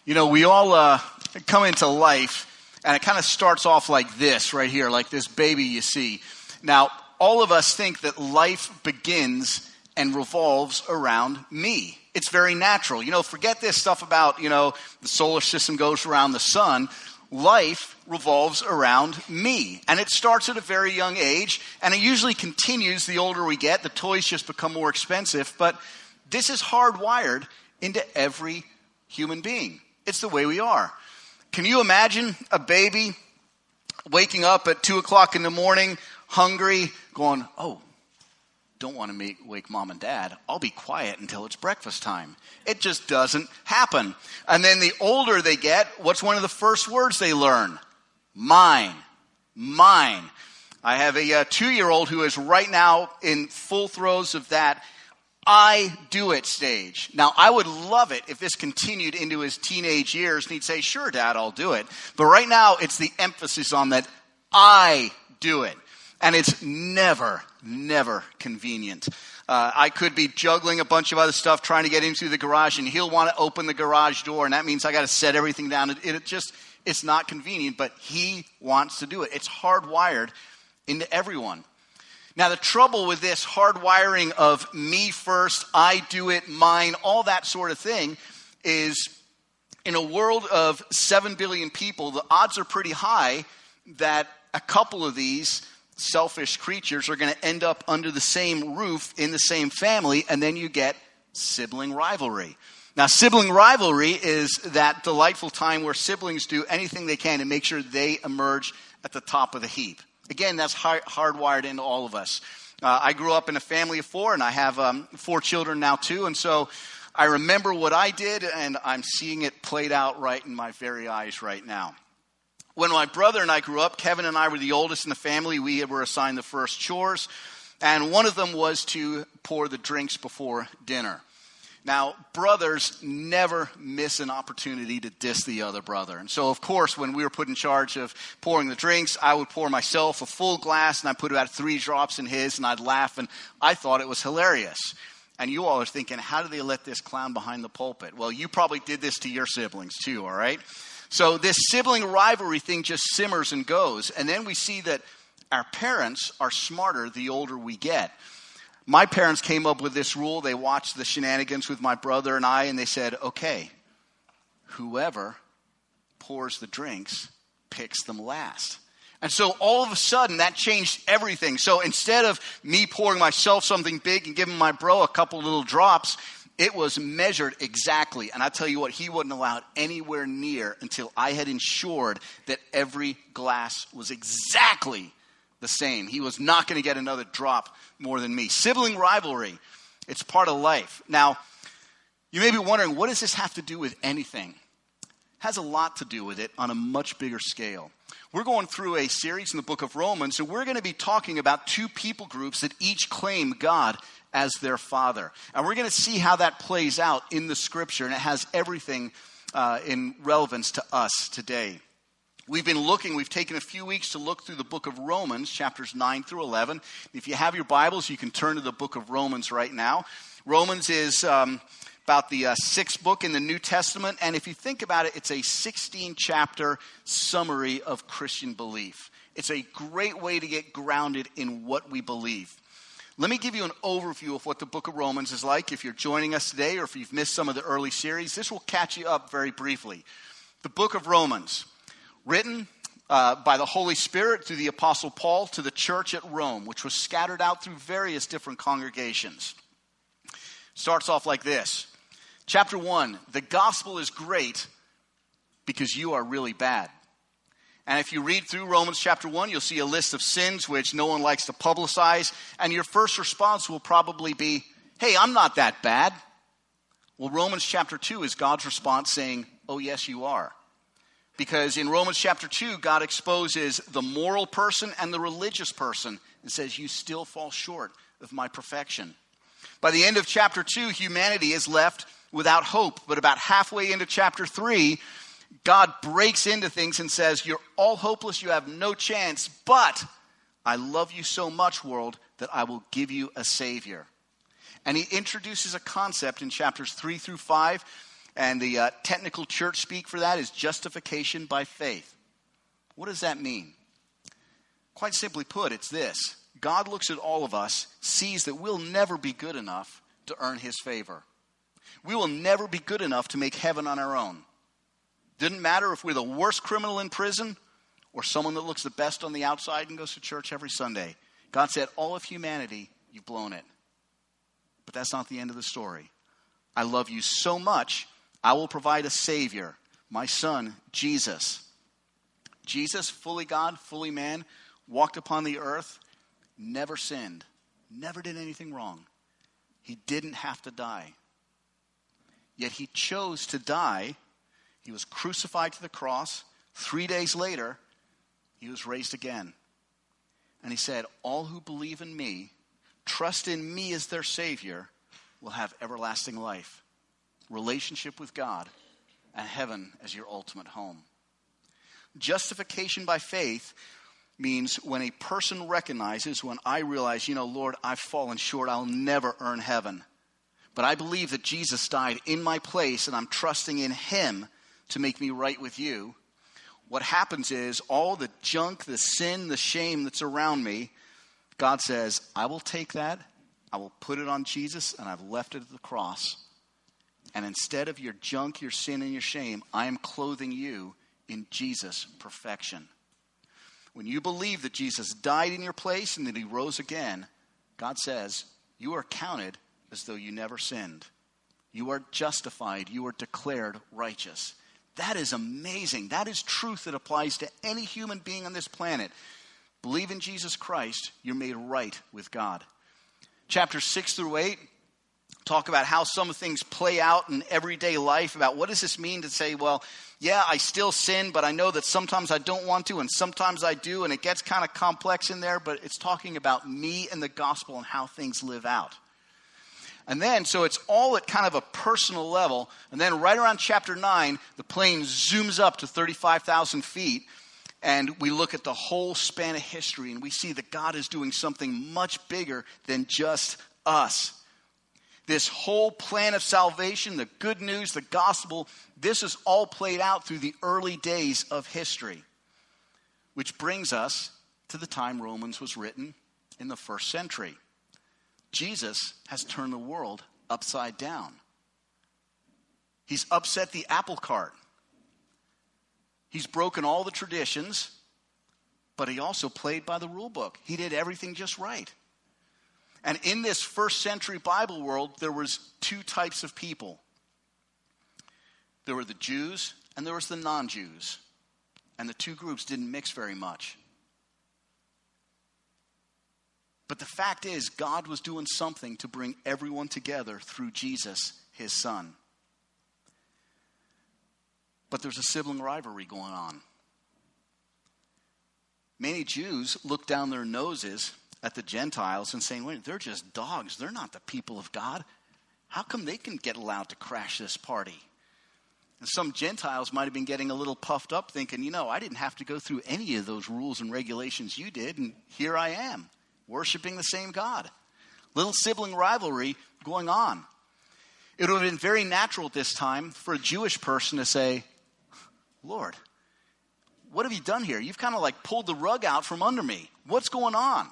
You know, we all come into life, and it kind of starts off like this right here, like this baby you see. Now, all of us think that life begins and revolves around me. It's very natural. You know, forget this stuff about, the solar system goes around the sun. Life revolves around me. And it starts at a very young age, and it usually continues the older we get. The toys just become more expensive, but this is hardwired into every human being. It's the way we are. Can you imagine a baby waking up at 2 o'clock in the morning, hungry, going, don't want to wake mom and dad. I'll be quiet until it's breakfast time. It just doesn't happen. And then the older they get, what's one of the first words they learn? Mine. Mine. I have a 2-year-old who is right now in full throes of that I do it stage. Now, I would love it if this continued into his teenage years and he'd say, sure, Dad, I'll do it. But right now, it's the emphasis on that I do it. And it's never convenient. I could be juggling a bunch of other stuff, trying to get into the garage, and he'll want to open the garage door, and that means I got to set everything down. It's not convenient, but he wants to do it. It's hardwired into everyone. Now, the trouble with this hardwiring of me first, I do it, mine, all that sort of thing is in a world of 7 billion people, the odds are pretty high that a couple of these selfish creatures are going to end up under the same roof in the same family, and then you get sibling rivalry. Now, sibling rivalry is that delightful time where siblings do anything they can to make sure they emerge at the top of the heap. Again, that's hardwired into all of us. I grew up in a family of 4, and I have 4 children now too. And so I remember what I did, and I'm seeing it played out right in my very eyes right now. When my brother and I grew up, Kevin and I were the oldest in the family. We were assigned the first chores, and one of them was to pour the drinks before dinner. Now, brothers never miss an opportunity to diss the other brother. And so, of course, when we were put in charge of pouring the drinks, I would pour myself a full glass, and I'd put about 3 drops in his, and I'd laugh, and I thought it was hilarious. And you all are thinking, how do they let this clown behind the pulpit? Well, you probably did this to your siblings too, all right? So this sibling rivalry thing just simmers and goes. And then we see that our parents are smarter the older we get. My parents came up with this rule. They watched the shenanigans with my brother and I, and they said, okay, whoever pours the drinks picks them last. And so all of a sudden, that changed everything. So instead of me pouring myself something big and giving my bro a couple little drops, it was measured exactly. And I tell you what, he wasn't allowed anywhere near until I had ensured that every glass was exactly the same. He was not going to get another drop more than me. Sibling rivalry, it's part of life. Now, you may be wondering, what does this have to do with anything? It has a lot to do with it on a much bigger scale. We're going through a series in the book of Romans, and we're going to be talking about 2 people groups that each claim God as their father. And we're going to see how that plays out in the scripture, and it has everything in relevance to us today. We've taken a few weeks to look through the book of Romans, chapters 9 through 11. If you have your Bibles, you can turn to the book of Romans right now. Romans is about the 6th book in the New Testament, and if you think about it, it's a 16-chapter summary of Christian belief. It's a great way to get grounded in what we believe. Let me give you an overview of what the book of Romans is like. If you're joining us today or if you've missed some of the early series, this will catch you up very briefly. The book of Romans, written by the Holy Spirit through the Apostle Paul to the church at Rome, which was scattered out through various different congregations. Starts off like this. Chapter 1, the gospel is great because you are really bad. And if you read through Romans chapter 1, you'll see a list of sins which no one likes to publicize. And your first response will probably be, hey, I'm not that bad. Well, Romans chapter 2 is God's response saying, oh, yes, you are. Because in Romans chapter 2, God exposes the moral person and the religious person and says, you still fall short of my perfection. By the end of chapter 2, humanity is left without hope. But about halfway into chapter 3, God breaks into things and says, you're all hopeless, you have no chance, but I love you so much, world, that I will give you a Savior. And he introduces a concept in chapters 3 through 5 And the technical church speak for that is justification by faith. What does that mean? Quite simply put, it's this. God looks at all of us, sees that we'll never be good enough to earn his favor. We will never be good enough to make heaven on our own. Didn't matter if we're the worst criminal in prison or someone that looks the best on the outside and goes to church every Sunday. God said, all of humanity, you've blown it. But that's not the end of the story. I love you so much, I will provide a Savior, my son, Jesus. Jesus, fully God, fully man, walked upon the earth, never sinned, never did anything wrong. He didn't have to die. Yet he chose to die. He was crucified to the cross. 3 days later, he was raised again. And he said, all who believe in me, trust in me as their Savior, will have everlasting life, relationship with God, and heaven as your ultimate home. Justification by faith means when a person recognizes, when I realize, Lord, I've fallen short, I'll never earn heaven. But I believe that Jesus died in my place, and I'm trusting in him to make me right with you. What happens is all the junk, the sin, the shame that's around me, God says, I will take that, I will put it on Jesus, and I've left it at the cross. And instead of your junk, your sin, and your shame, I am clothing you in Jesus' perfection. When you believe that Jesus died in your place and that he rose again, God says, you are counted as though you never sinned. You are justified. You are declared righteous. That is amazing. That is truth that applies to any human being on this planet. Believe in Jesus Christ, you're made right with God. Chapters 6 through 8 talk about how some things play out in everyday life, about what does this mean to say, well, yeah, I still sin, but I know that sometimes I don't want to and sometimes I do, and it gets kind of complex in there, but it's talking about me and the gospel and how things live out. And then, so it's all at kind of a personal level. And then right around chapter 9, the plane zooms up to 35,000 feet. And we look at the whole span of history. And we see that God is doing something much bigger than just us. This whole plan of salvation, the good news, the gospel, this is all played out through the early days of history. Which brings us to the time Romans was written in the 1st century. Jesus has turned the world upside down. He's upset the apple cart. He's broken all the traditions, but he also played by the rule book. He did everything just right. And in this 1st century Bible world, there was 2 types of people. There were the Jews and there was the non-Jews. And the 2 groups didn't mix very much. But the fact is, God was doing something to bring everyone together through Jesus, his son. But there's a sibling rivalry going on. Many Jews look down their noses at the Gentiles and saying, wait, they're just dogs. They're not the people of God. How come they can get allowed to crash this party? And some Gentiles might have been getting a little puffed up thinking, I didn't have to go through any of those rules and regulations you did, and here I am. Worshiping the same God. Little sibling rivalry going on. It would have been very natural at this time for a Jewish person to say, Lord, what have you done here? You've kind of like pulled the rug out from under me. What's going on?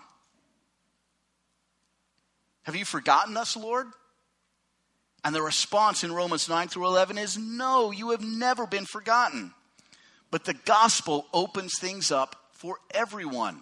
Have you forgotten us, Lord? And the response in Romans 9 through 11 is, no, you have never been forgotten. But the gospel opens things up for everyone.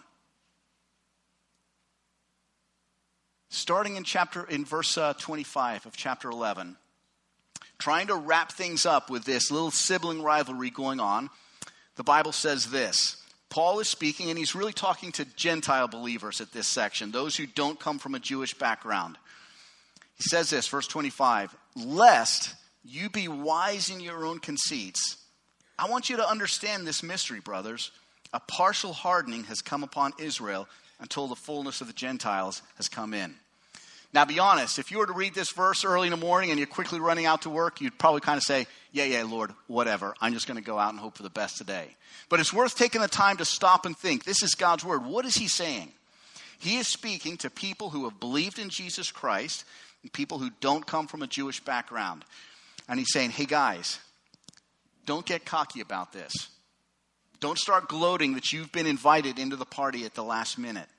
Starting in verse 25 of chapter 11, trying to wrap things up with this little sibling rivalry going on, the Bible says this. Paul is speaking, and he's really talking to Gentile believers at this section, those who don't come from a Jewish background. He says this, verse 25, lest you be wise in your own conceits. I want you to understand this mystery, brothers. A partial hardening has come upon Israel until the fullness of the Gentiles has come in. Now, be honest, if you were to read this verse early in the morning and you're quickly running out to work, you'd probably kind of say, yeah, Lord, whatever. I'm just going to go out and hope for the best today. But it's worth taking the time to stop and think. This is God's word. What is he saying? He is speaking to people who have believed in Jesus Christ and people who don't come from a Jewish background. And he's saying, hey guys, don't get cocky about this. Don't start gloating that you've been invited into the party at the last minute.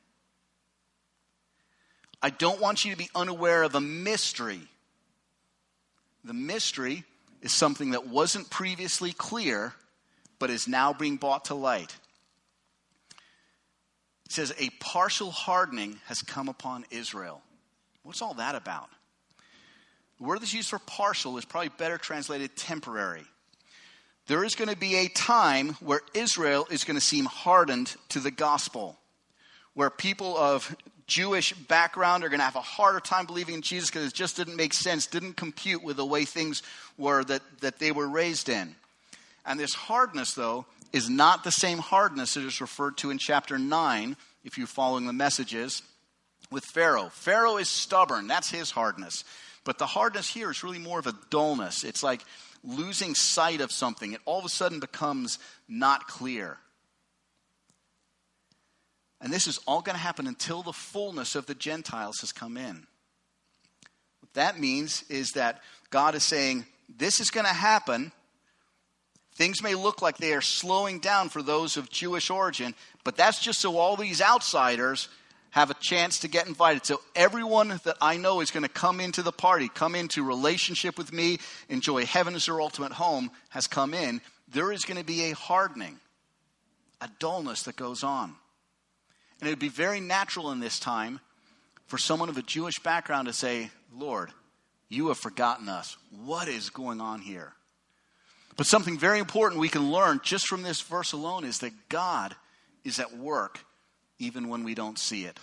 I don't want you to be unaware of a mystery. The mystery is something that wasn't previously clear, but is now being brought to light. It says, a partial hardening has come upon Israel. What's all that about? The word that's used for partial is probably better translated temporary. There is going to be a time where Israel is going to seem hardened to the gospel, where people of Jewish background are going to have a harder time believing in Jesus because it just didn't make sense, didn't compute with the way things were that they were raised in. And this hardness, though, is not the same hardness that is referred to in chapter 9, if you're following the messages, with Pharaoh. Pharaoh is stubborn. That's his hardness. But the hardness here is really more of a dullness. It's like losing sight of something. It all of a sudden becomes not clear. And this is all going to happen until the fullness of the Gentiles has come in. What that means is that God is saying, this is going to happen. Things may look like they are slowing down for those of Jewish origin, but that's just so all these outsiders have a chance to get invited. So everyone that I know is going to come into the party, come into relationship with me, enjoy heaven as their ultimate home, has come in. There is going to be a hardening, a dullness that goes on. And it would be very natural in this time for someone of a Jewish background to say, Lord, you have forgotten us. What is going on here? But something very important we can learn just from this verse alone is that God is at work even when we don't see it.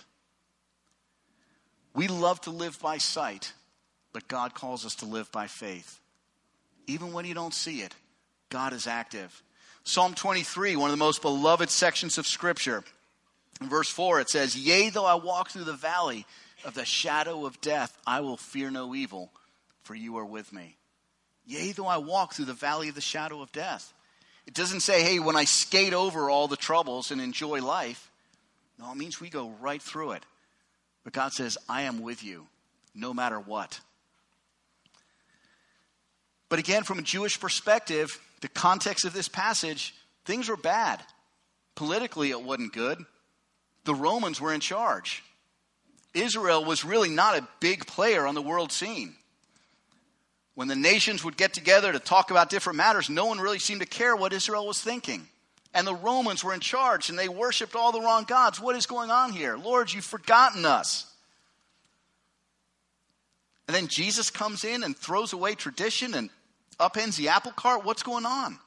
We love to live by sight, but God calls us to live by faith. Even when you don't see it, God is active. Psalm 23, one of the most beloved sections of Scripture. In verse 4, it says, yea, though I walk through the valley of the shadow of death, I will fear no evil, for you are with me. Yea, though I walk through the valley of the shadow of death. It doesn't say, hey, when I skate over all the troubles and enjoy life. No, it means we go right through it. But God says, I am with you, no matter what. But again, from a Jewish perspective, the context of this passage, things were bad. Politically, it wasn't good. The Romans were in charge. Israel was really not a big player on the world scene. When the nations would get together to talk about different matters, no one really seemed to care what Israel was thinking. And the Romans were in charge, and they worshipped all the wrong gods. What is going on here? Lord, you've forgotten us. And then Jesus comes in and throws away tradition and upends the apple cart. What's going on?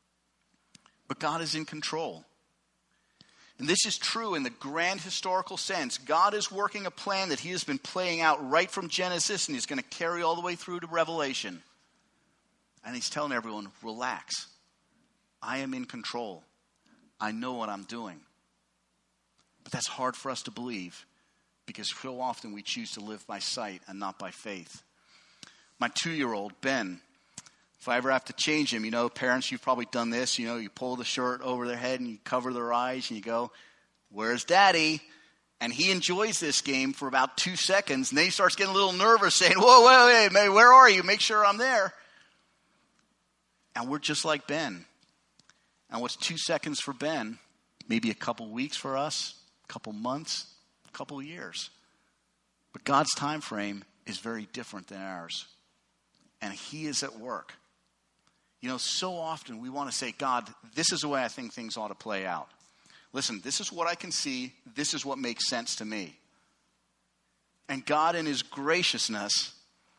But God is in control. And this is true in the grand historical sense. God is working a plan that he has been playing out right from Genesis, and he's going to carry all the way through to Revelation. And he's telling everyone, relax. I am in control. I know what I'm doing. But that's hard for us to believe because so often we choose to live by sight and not by faith. My 2-year-old, Ben, if I ever have to change him, parents, you've probably done this. You pull the shirt over their head and you cover their eyes and you go, where's daddy? And he enjoys this game for about 2 seconds. And then he starts getting a little nervous saying, whoa, wait, where are you? Make sure I'm there. And we're just like Ben. And what's 2 seconds for Ben, maybe a couple weeks for us, a couple months, a couple years. But God's time frame is very different than ours. And he is at work. So often we want to say, God, this is the way I think things ought to play out. Listen, this is what I can see. This is what makes sense to me. And God in his graciousness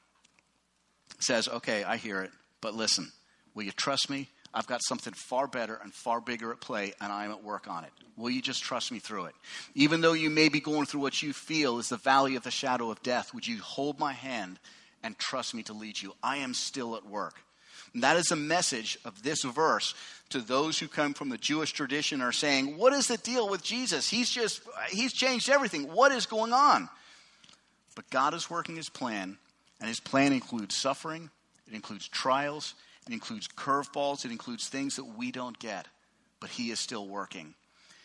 says, okay, I hear it, but listen, will you trust me? I've got something far better and far bigger at play, and I'm at work on it. Will you just trust me through it? Even though you may be going through what you feel is the valley of the shadow of death, would you hold my hand and trust me to lead you? I am still at work. And that is the message of this verse to those who come from the Jewish tradition are saying, what is the deal with Jesus? He's changed everything. What is going on? But God is working his plan, and his plan includes suffering. It includes trials. It includes curveballs. It includes things that we don't get. But he is still working.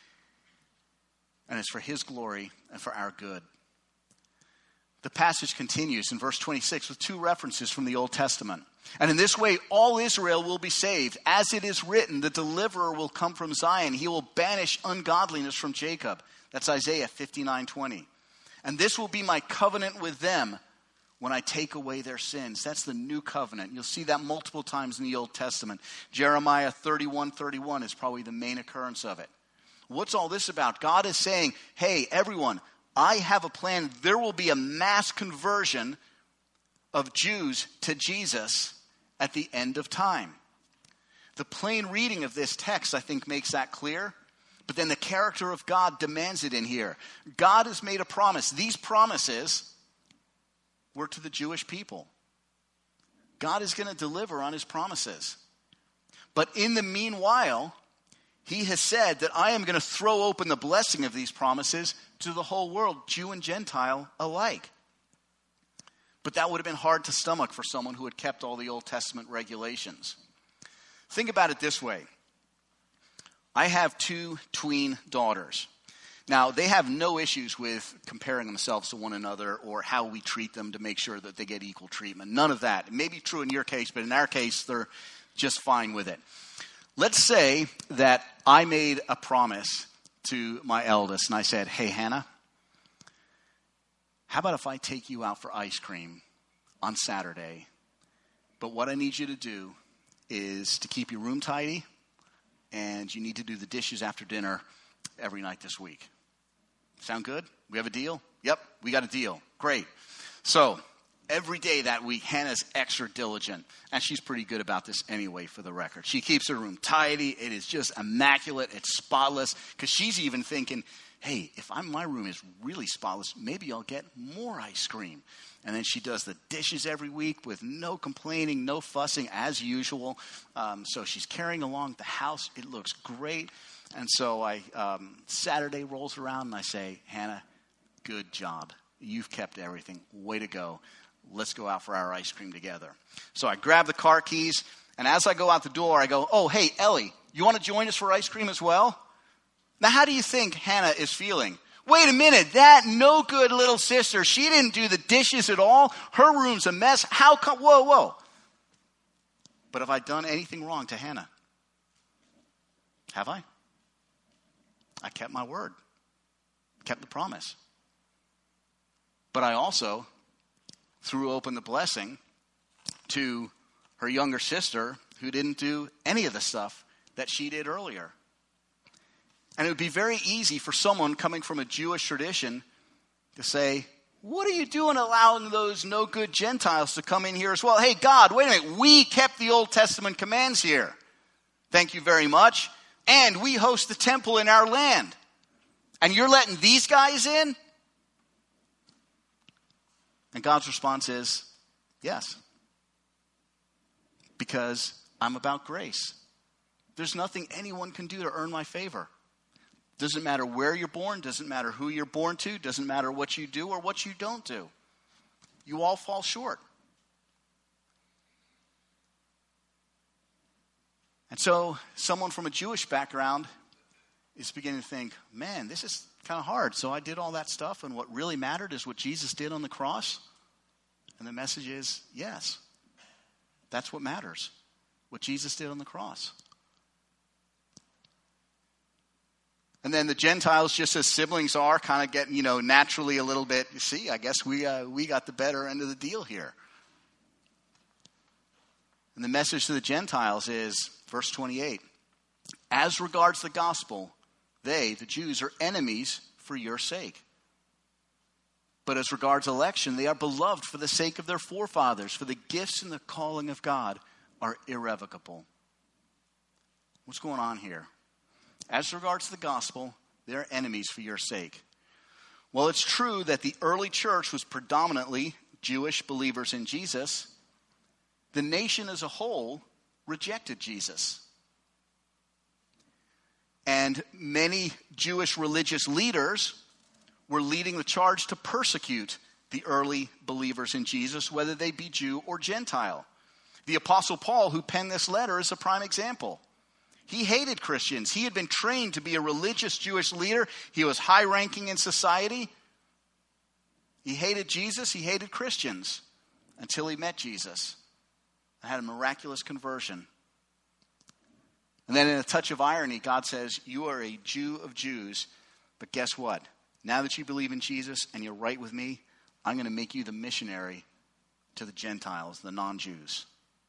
And it's for his glory and for our good. The passage continues in verse 26 with 2 references from the Old Testament. And in this way, all Israel will be saved. As it is written, the deliverer will come from Zion. He will banish ungodliness from Jacob. That's Isaiah 59:20. And this will be my covenant with them when I take away their sins. That's the new covenant. You'll see that multiple times in the Old Testament. Jeremiah 31:31 is probably the main occurrence of it. What's all this about? God is saying, hey, everyone, I have a plan. There will be a mass conversion of Jews to Jesus at the end of time. The plain reading of this text, I think, makes that clear. But then the character of God demands it in here. God has made a promise. These promises were to the Jewish people. God is going to deliver on his promises. But in the meanwhile, he has said that I am going to throw open the blessing of these promises to the whole world, Jew and Gentile alike. But that would have been hard to stomach for someone who had kept all the Old Testament regulations. Think about it this way. I have 2 tween daughters. Now, they have no issues with comparing themselves to one another or how we treat them to make sure that they get equal treatment. None of that. It may be true in your case, but in our case, they're just fine with it. Let's say that I made a promise to my eldest, and I said, hey, Hannah, how about if I take you out for ice cream on Saturday? But what I need you to do is to keep your room tidy, and you need to do the dishes after dinner every night this week. Sound good? We have a deal? Yep, we got a deal. Great. So every day that week, Hannah's extra diligent, and she's pretty good about this anyway, for the record. She keeps her room tidy. It is just immaculate. It's spotless, because she's even thinking, hey, if my room is really spotless, maybe I'll get more ice cream. And then she does the dishes every week with no complaining, no fussing, as usual. So she's carrying along the house. It looks great. And so Saturday rolls around and I say, Hannah, good job. You've kept everything. Way to go. Let's go out for our ice cream together. So I grab the car keys, and as I go out the door, I go, oh, hey, Ellie, you want to join us for ice cream as well? Now, how do you think Hannah is feeling? Wait a minute, that no good little sister, she didn't do the dishes at all. Her room's a mess. How come? Whoa. But have I done anything wrong to Hannah? Have I? I kept my word. Kept the promise. But I also threw open the blessing to her younger sister who didn't do any of the stuff that she did earlier. And it would be very easy for someone coming from a Jewish tradition to say, what are you doing allowing those no good Gentiles to come in here as well? Hey, God, wait a minute. We kept the Old Testament commands here. Thank you very much. And we host the temple in our land. And you're letting these guys in? And God's response is, yes. Because I'm about grace. There's nothing anyone can do to earn my favor. Doesn't matter where you're born, doesn't matter who you're born to, doesn't matter what you do or what you don't do. You all fall short. And so someone from a Jewish background is beginning to think, man, this is kind of hard. So I did all that stuff, and what really mattered is what Jesus did on the cross? And the message is, yes, that's what matters, what Jesus did on the cross. And then the Gentiles, just as siblings are, kind of getting, naturally a little bit, you see, I guess we got the better end of the deal here. And the message to the Gentiles is, verse 28, as regards the gospel, they, the Jews, are enemies for your sake. But as regards election, they are beloved for the sake of their forefathers, for the gifts and the calling of God are irrevocable. What's going on here? As regards to the gospel, they're enemies for your sake. Well, it's true that the early church was predominantly Jewish believers in Jesus. The nation as a whole rejected Jesus. And many Jewish religious leaders were leading the charge to persecute the early believers in Jesus, whether they be Jew or Gentile. The Apostle Paul, who penned this letter, is a prime example. He hated Christians. He had been trained to be a religious Jewish leader. He was high-ranking in society. He hated Jesus. He hated Christians until he met Jesus. and had a miraculous conversion. And then in a touch of irony, God says, you are a Jew of Jews, but guess what? Now that you believe in Jesus and you're right with me, I'm going to make you the missionary to the Gentiles, the non-Jews.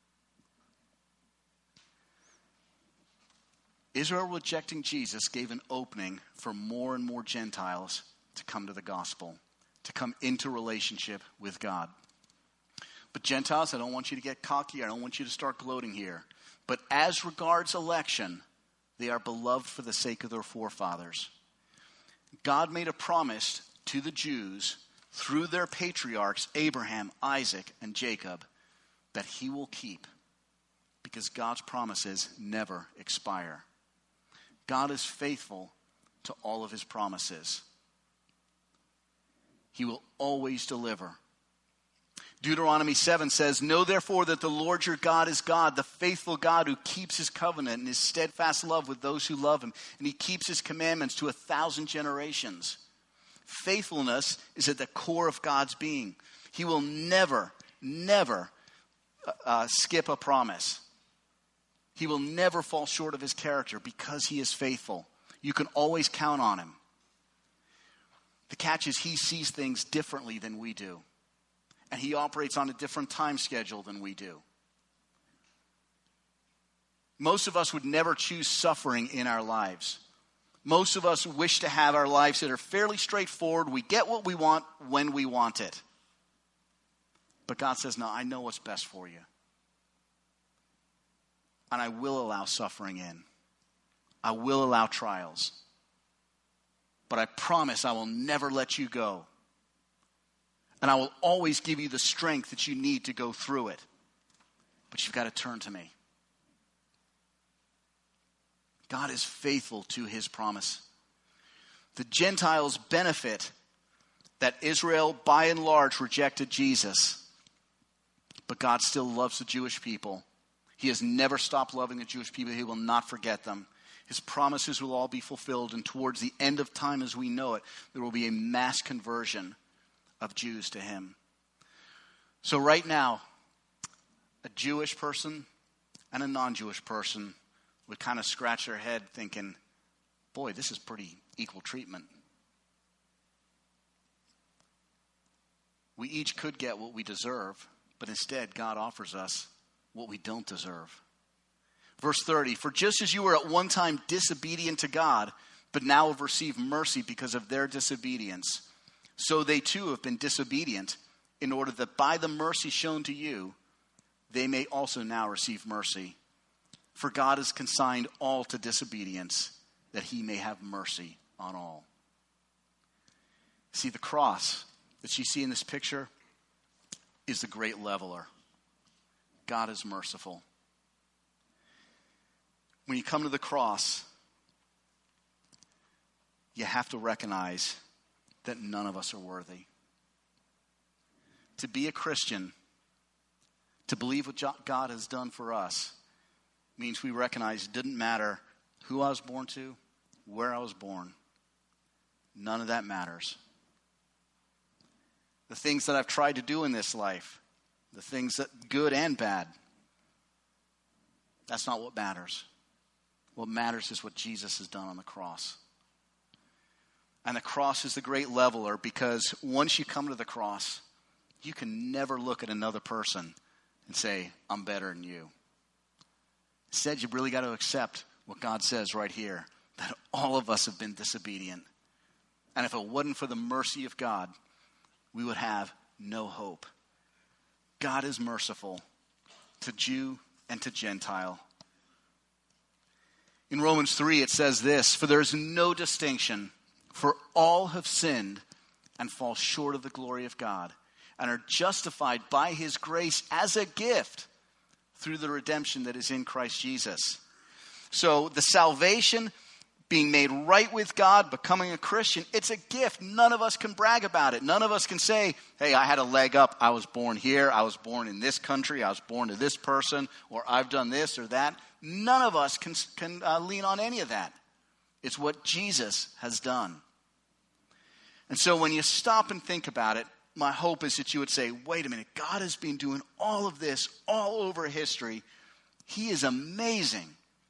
Israel rejecting Jesus gave an opening for more and more Gentiles to come to the gospel, to come into relationship with God. But Gentiles, I don't want you to get cocky. I don't want you to start gloating here. But as regards election, they are beloved for the sake of their forefathers. God made a promise to the Jews through their patriarchs, Abraham, Isaac, and Jacob, that he will keep, because God's promises never expire. God is faithful to all of his promises. He will always deliver. Deuteronomy 7 says, know therefore that the Lord your God is God, the faithful God who keeps his covenant and his steadfast love with those who love him, and he keeps his commandments to 1,000 generations. Faithfulness is at the core of God's being. He will never skip a promise. He will never fall short of his character because he is faithful. You can always count on him. The catch is he sees things differently than we do. And he operates on a different time schedule than we do. Most of us would never choose suffering in our lives. Most of us wish to have our lives that are fairly straightforward. We get what we want when we want it. But God says, no, I know what's best for you. And I will allow suffering in. I will allow trials. But I promise I will never let you go. And I will always give you the strength that you need to go through it. But you've got to turn to me. God is faithful to his promise. The Gentiles benefit that Israel, by and large, rejected Jesus. But God still loves the Jewish people. He has never stopped loving the Jewish people. He will not forget them. His promises will all be fulfilled. And towards the end of time as we know it, there will be a mass conversion of Jews to him. So right now, a Jewish person and a non-Jewish person would kind of scratch their head thinking, boy, this is pretty equal treatment. We each could get what we deserve, but instead God offers us what we don't deserve. Verse 30, for just as you were at one time disobedient to God, but now have received mercy because of their disobedience, so they too have been disobedient, in order that by the mercy shown to you, they may also now receive mercy. For God has consigned all to disobedience, that he may have mercy on all. See, the cross that you see in this picture is the great leveler. God is merciful. When you come to the cross, you have to recognize that none of us are worthy. To be a Christian, to believe what God has done for us, means we recognize it didn't matter who I was born to, where I was born. None of that matters. The things that I've tried to do in this life, the things that good and bad, that's not what matters. What matters is what Jesus has done on the cross. And the cross is the great leveler, because once you come to the cross, you can never look at another person and say, I'm better than you. Instead, you've really got to accept what God says right here, that all of us have been disobedient. And if it wasn't for the mercy of God, we would have no hope. God is merciful to Jew and to Gentile. In Romans 3, it says this, for there is no distinction, for all have sinned and fall short of the glory of God, and are justified by his grace as a gift through the redemption that is in Christ Jesus. So the salvation, being made right with God, becoming a Christian, it's a gift. None of us can brag about it. None of us can say, hey, I had a leg up. I was born here. I was born in this country. I was born to this person, or I've done this or that. None of us can lean on any of that. It's what Jesus has done. And so when you stop and think about it, my hope is that you would say, wait a minute, God has been doing all of this all over history. He is amazing.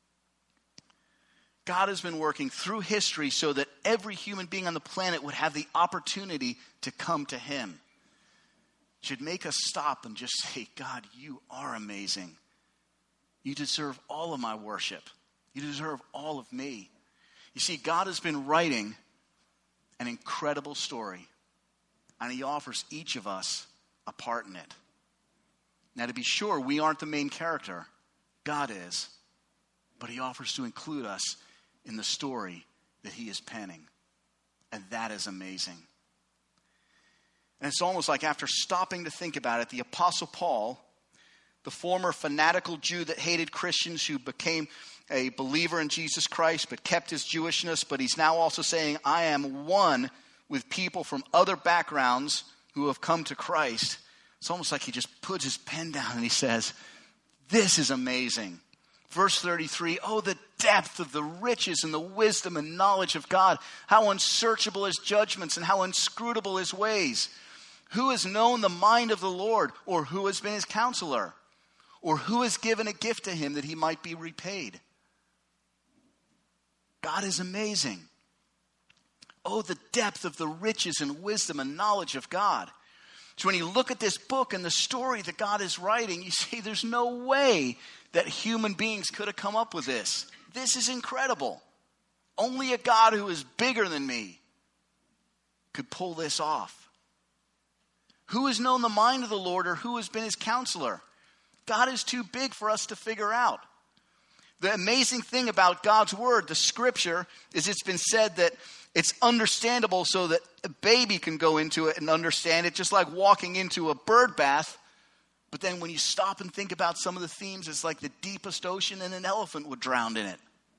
God has been working through history so that every human being on the planet would have the opportunity to come to him. It should make us stop and just say, God, you are amazing. You deserve all of my worship. You deserve all of me. You see, God has been writing an incredible story, and he offers each of us a part in it. Now, to be sure, we aren't the main character. God is. But he offers to include us in the story that he is penning. And that is amazing. And it's almost like after stopping to think about it, the Apostle Paul, the former fanatical Jew that hated Christians, who became a believer in Jesus Christ but kept his Jewishness, but he's now also saying, I am one with people from other backgrounds who have come to Christ. It's almost like he just puts his pen down and he says, this is amazing. Verse 33, oh, the depth of the riches and the wisdom and knowledge of God. How unsearchable his judgments and how inscrutable his ways. Who has known the mind of the Lord, or who has been his counselor? Or who has given a gift to him that he might be repaid? God is amazing. Oh, the depth of the riches and wisdom and knowledge of God. So when you look at this book and the story that God is writing, you see there's no way that human beings could have come up with this. This is incredible. Only a God who is bigger than me could pull this off. Who has known the mind of the Lord, or who has been his counselor? God is too big for us to figure out. The amazing thing about God's word, the scripture, is it's been said that it's understandable so that a baby can go into it and understand it, just like walking into a bird bath. But then when you stop and think about some of the themes, it's like the deepest ocean and an elephant would drown in it.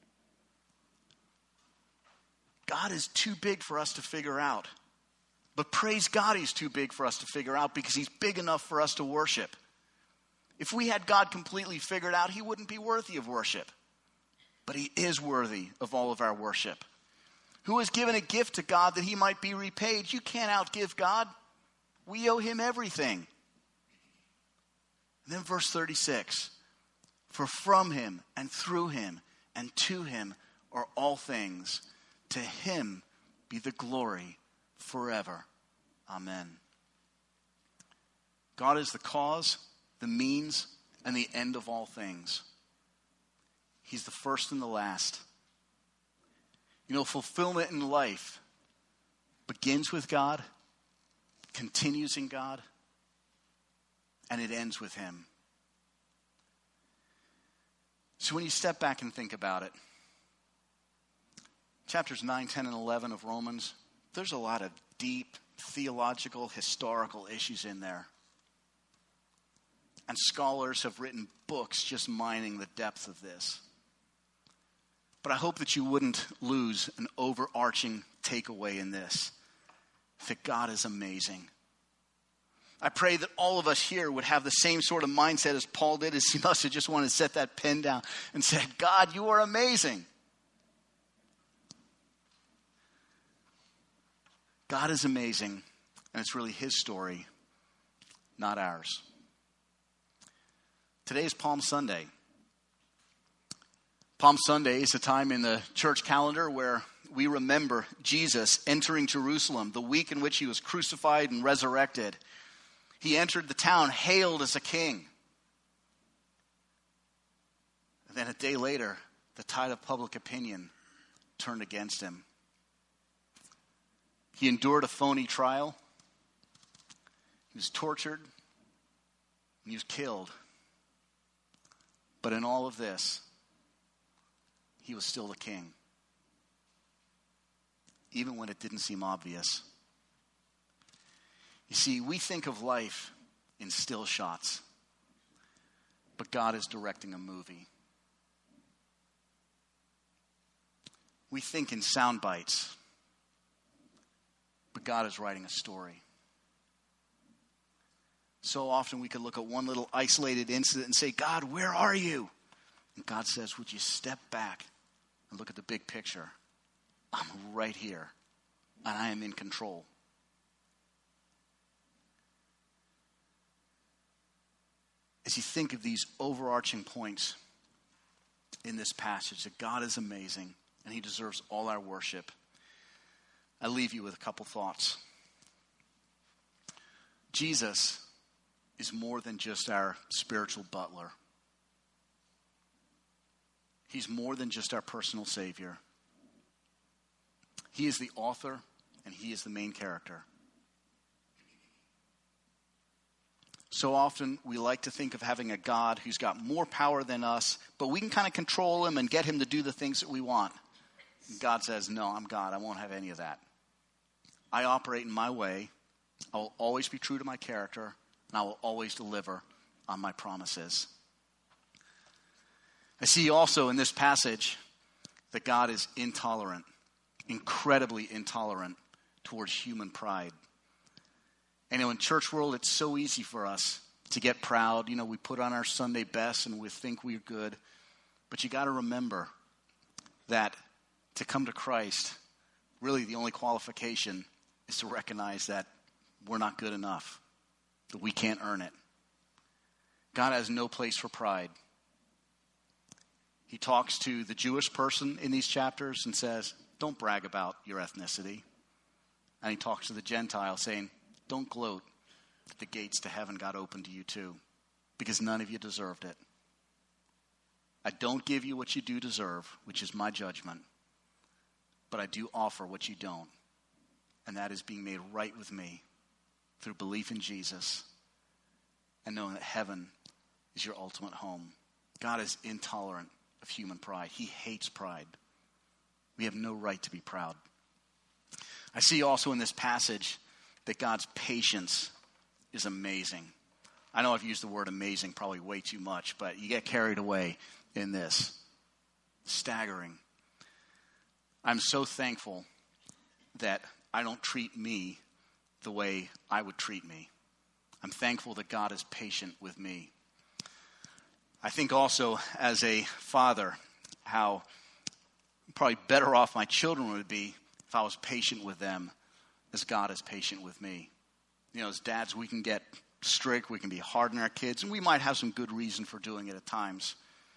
God is too big for us to figure out. But praise God, he's too big for us to figure out, because he's big enough for us to worship. If we had God completely figured out, he wouldn't be worthy of worship. But he is worthy of all of our worship. Who has given a gift to God that he might be repaid? You can't outgive God. We owe him everything. And then verse 36. For from him and through him and to him are all things. To him be the glory forever. Amen. God is the cause, the means, and the end of all things. He's the first and the last. You know, fulfillment in life begins with God, continues in God, and it ends with him. So when you step back and think about it, chapters 9, 10, and 11 of Romans, there's a lot of deep theological, historical issues in there. And scholars have written books just mining the depth of this. But I hope that you wouldn't lose an overarching takeaway in this, that God is amazing. I pray that all of us here would have the same sort of mindset as Paul did, as he must have just wanted to set that pen down and said, God, you are amazing. God is amazing, and it's really his story, not ours. Today is Palm Sunday. Palm Sunday is a time in the church calendar where we remember Jesus entering Jerusalem, the week in which he was crucified and resurrected. He entered the town hailed as a king. And then a day later, the tide of public opinion turned against him. He endured a phony trial. He was tortured. And he was killed. But in all of this, he was still the king. Even when it didn't seem obvious. You see, we think of life in still shots. But God is directing a movie. We think in sound bites. But God is writing a story. So often we could look at one little isolated incident and say, God, where are you? And God says, would you step back and look at the big picture? I'm right here, and I am in control. as you think of these overarching points in this passage, that God is amazing and he deserves all our worship, I leave you with a couple thoughts. Jesus is more than just our spiritual butler. He's more than just our personal Savior. He is the author and he is the main character. So often we like to think of having a God who's got more power than us, but we can kind of control him and get him to do the things that we want. And God says, no, I'm God. I won't have any of that. I operate in my way. I will always be true to my character, and I will always deliver on my promises. I see also in this passage that God is intolerant, incredibly intolerant towards human pride. And in church world, it's so easy for us to get proud. We put on our Sunday best and we think we're good. But you got to remember that to come to Christ, really the only qualification is to recognize that we're not good enough, that we can't earn it. God has no place for pride. He talks to the Jewish person in these chapters and says, don't brag about your ethnicity. And he talks to the Gentile saying, don't gloat that the gates to heaven got open to you too, because none of you deserved it. I don't give you what you do deserve, which is my judgment, but I do offer what you don't, and that is being made right with me through belief in Jesus and knowing that heaven is your ultimate home. God is intolerant of human pride. He hates pride. We have no right to be proud. I see also in this passage that God's patience is amazing. I know I've used the word amazing probably way too much, but you get carried away in this. Staggering. I'm so thankful that I don't treat me the way I would treat me. I'm thankful that God is patient with me. I think also as a father how probably better off my children would be if I was patient with them as God is patient with me. As dads, we can get strict, we can be hard on our kids, and we might have some good reason for doing it at times.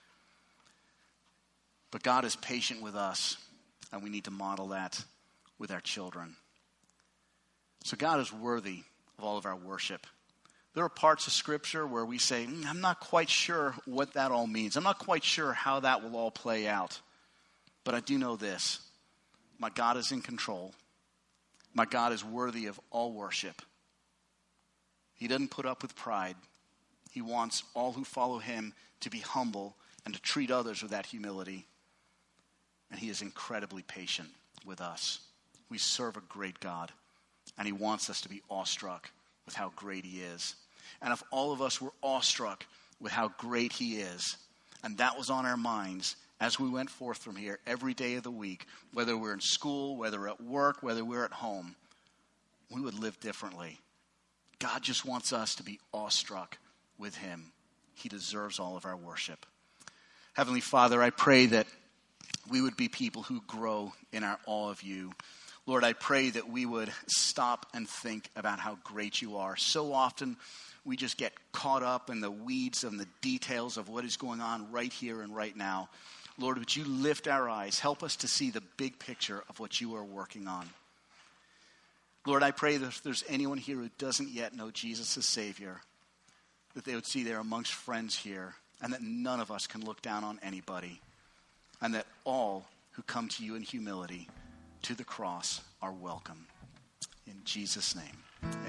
But God is patient with us, and we need to model that with our children. So God is worthy of all of our worship. There are parts of Scripture where we say, I'm not quite sure what that all means. I'm not quite sure how that will all play out. But I do know this. My God is in control. My God is worthy of all worship. He doesn't put up with pride. He wants all who follow him to be humble and to treat others with that humility. And he is incredibly patient with us. We serve a great God, and he wants us to be awestruck with how great he is. And if all of us were awestruck with how great he is, and that was on our minds as we went forth from here every day of the week, whether we're in school, whether we're at work, whether we're at home, we would live differently. God just wants us to be awestruck with him. He deserves all of our worship. Heavenly Father, I pray that we would be people who grow in our awe of you. Lord, I pray that we would stop and think about how great you are. So often we just get caught up in the weeds and the details of what is going on right here and right now. Lord, would you lift our eyes, help us to see the big picture of what you are working on. Lord, I pray that if there's anyone here who doesn't yet know Jesus as Savior, that they would see they're amongst friends here, and that none of us can look down on anybody, and that all who come to you in humility to the cross are welcome. In Jesus' name.